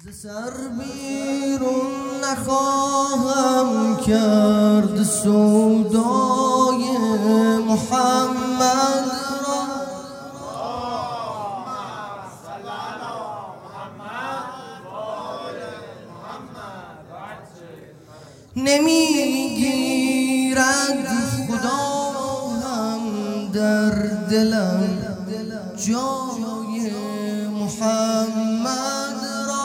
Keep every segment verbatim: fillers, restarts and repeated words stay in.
ز سر بیرون نخواهم کرد سودای محمد را. نمیگیرد خدا هم در دلم جای محمد را.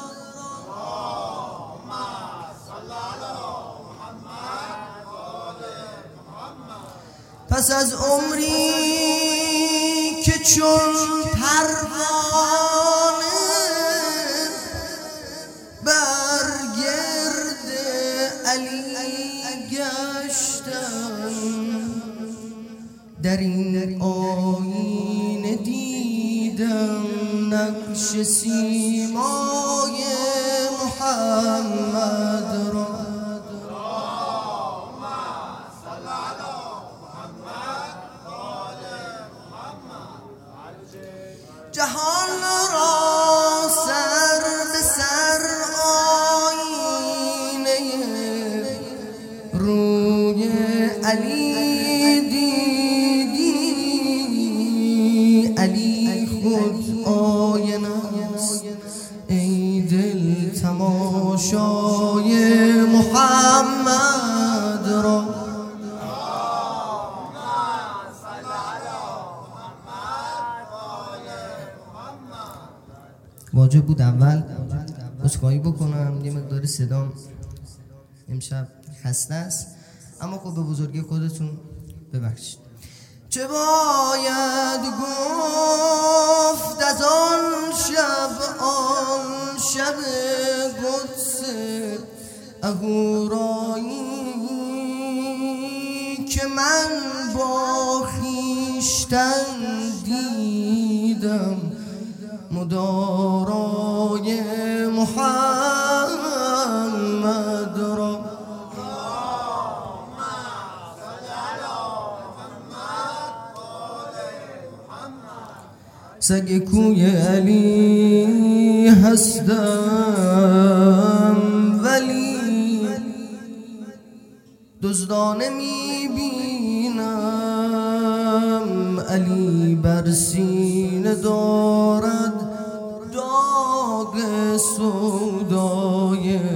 پس از عمری که چون پروانه بر گرد علی گشتم، در این آینه دیدم نقش سیمای محمد را. جهان را سر به سر آینه روی علی دیدی، علی خود آینه است ای دل تماشای محمد را. واجب بود اول عذرخواهی بکنم، یه مقدار صدام امشب خسته است، اما خب به بزرگی خودتون ببخشید. چه باید گفت از آن شب، آن شب قدس اهورایی که من با خویشتن دیدم مدارای محمد را. سگ کوی علی هستم ولی دزدانه میبینم، علی بر سینه دارد داغ سودای